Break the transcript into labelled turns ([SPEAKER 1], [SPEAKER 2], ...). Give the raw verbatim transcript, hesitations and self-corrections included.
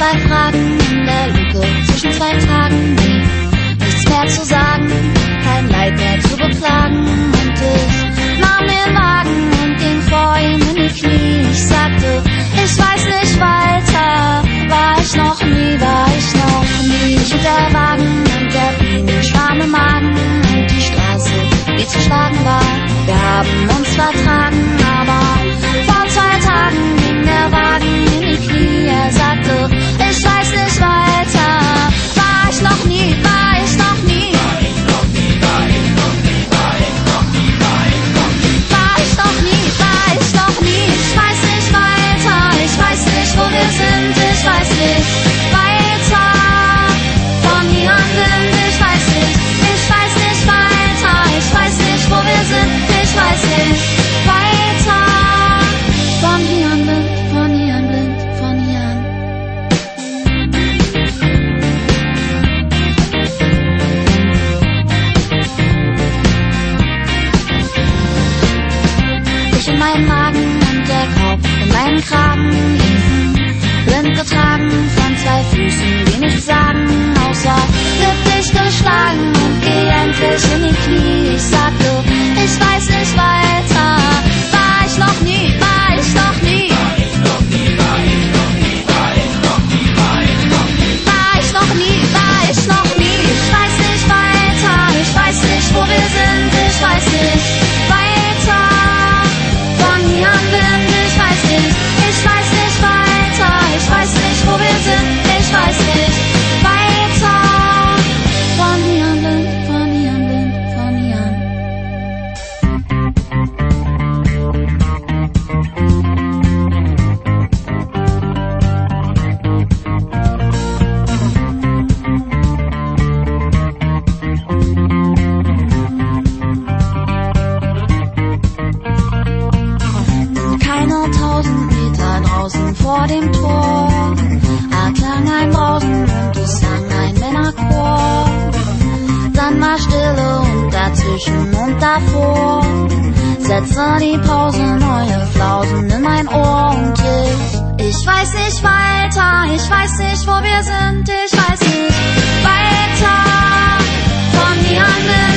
[SPEAKER 1] zwei Fragen in der Lücke zwischen zwei Tagen. Nee, nichts mehr zu sagen, kein Leid mehr zu beklagen. Und ich nahm den Wagen und ging vor ihm in die Knie. Ich sagte, ich weiß nicht weiter, war ich noch nie, war ich noch nie. Ich und der Wagen und der Bienenschwarm im Magen und die Straße, die zu schlagen war. Wir haben uns vertragen, aber vor zwei Tagen ging der Wagen in die Knie. Er sagte, ich weiß nicht weiter, war ich noch nie, war ich noch nie. War ich noch nie, war ich noch nie, war ich noch nie, war ich noch nie. War ich noch nie, war ich noch nie. Ich weiß nicht weiter, ich weiß nicht, wo wir sind, ich weiß nicht weiter. Von hier an blind, ich weiß nicht, ich weiß nicht weiter, ich weiß nicht, wo wir sind, ich weiß nicht weiter. Von hier an blind, von hier an blind, von hier an. Ich in meinem Magen und der Kopf in meinen Kragen liefen, blind getragen von zwei Füßen, die nichts sagen, außer wird dich geschlagen und geh endlich in die Knie. Ich sagte, ich weiß nicht weiter, war ich noch nie, war ich noch nie. War ich noch nie, war ich noch nie, war ich noch nie, war ich noch nie. War ich noch nie, war ich noch nie. Ich weiß nicht weiter, ich weiß nicht, wo wir sind, ich weiß nicht weiter. Von hier an blind, ich weiß nicht, ich weiß nicht weiter, ich weiß nicht, wo wir sind, ich weiß nicht weiter. Von hier an blind, von hier an blind, von hier an. Keine tausend Meter draußen vor dem Tor erklang ein Brausen und es sang ein Männerchor. Dann war Stille und dazwischen und davor setzte die Pause neue Flausen in mein Ohr. Und ich, ich weiß nicht weiter, ich weiß nicht, wo wir sind, ich weiß nicht weiter. Von hier an blind,